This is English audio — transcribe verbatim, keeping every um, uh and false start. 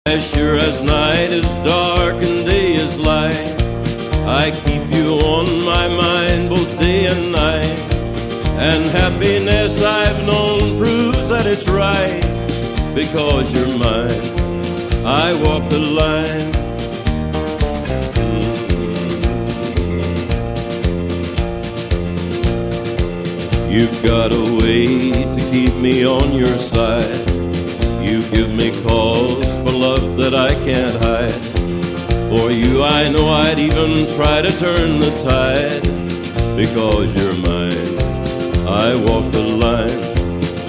As sure as night is dark and day is light, I keep you on my mind both day and night. And happiness I've known proves that it's right. Because you're mine, I walk the line. Mm-hmm. You've got a way to keep me on your side. You give me cause for love that I can't hide. For you I know I'd even try to turn the tide. Because you're mine, I walk the line.